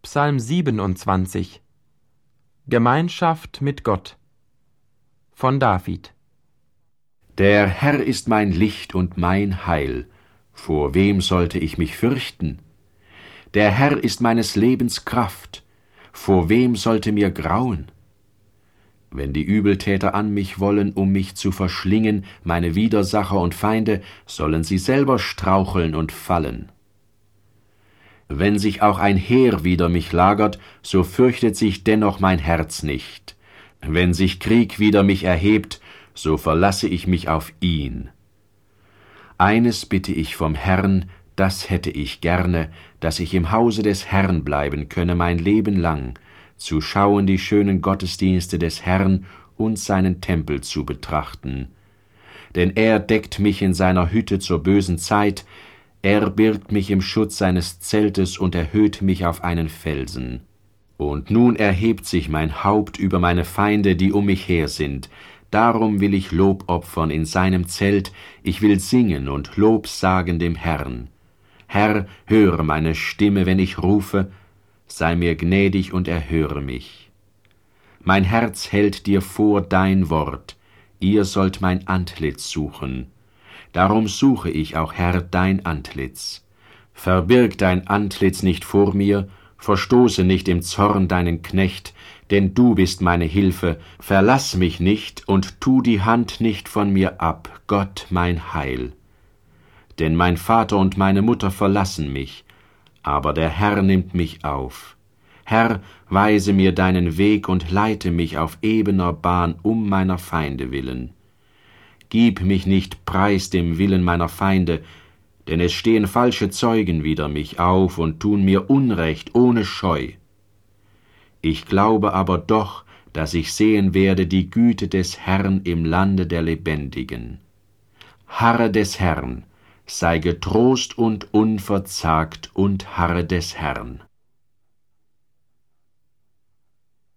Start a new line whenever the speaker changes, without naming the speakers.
Psalm 27. Gemeinschaft mit Gott von David.
Der Herr ist mein Licht und mein Heil. Vor wem sollte ich mich fürchten? Der Herr ist meines Lebens Kraft. Vor wem sollte mir grauen? Wenn die Übeltäter an mich wollen, um mich zu verschlingen, meine Widersacher und Feinde, sollen sie selber straucheln und fallen. Wenn sich auch ein Heer wider mich lagert, so fürchtet sich dennoch mein Herz nicht. Wenn sich Krieg wider mich erhebt, so verlasse ich mich auf ihn. Eines bitte ich vom Herrn, das hätte ich gerne, dass ich im Hause des Herrn bleiben könne mein Leben lang, zu schauen die schönen Gottesdienste des Herrn und seinen Tempel zu betrachten. Denn er deckt mich in seiner Hütte zur bösen Zeit, er birgt mich im Schutz seines Zeltes und erhöht mich auf einen Felsen. Und nun erhebt sich mein Haupt über meine Feinde, die um mich her sind. Darum will ich Lob opfern in seinem Zelt, ich will singen und Lob sagen dem Herrn. Herr, höre meine Stimme, wenn ich rufe, sei mir gnädig und erhöre mich. Mein Herz hält dir vor dein Wort, ihr sollt mein Antlitz suchen. Darum suche ich auch, Herr, dein Antlitz. Verbirg dein Antlitz nicht vor mir, verstoße nicht im Zorn deinen Knecht, denn du bist meine Hilfe, verlass mich nicht und tu die Hand nicht von mir ab, Gott mein Heil. Denn mein Vater und meine Mutter verlassen mich, aber der Herr nimmt mich auf. Herr, weise mir deinen Weg und leite mich auf ebener Bahn um meiner Feinde willen. Gib mich nicht preis dem Willen meiner Feinde, denn es stehen falsche Zeugen wider mich auf und tun mir Unrecht ohne Scheu. Ich glaube aber doch, dass ich sehen werde die Güte des Herrn im Lande der Lebendigen. Harre des Herrn, sei getrost und unverzagt und harre des Herrn.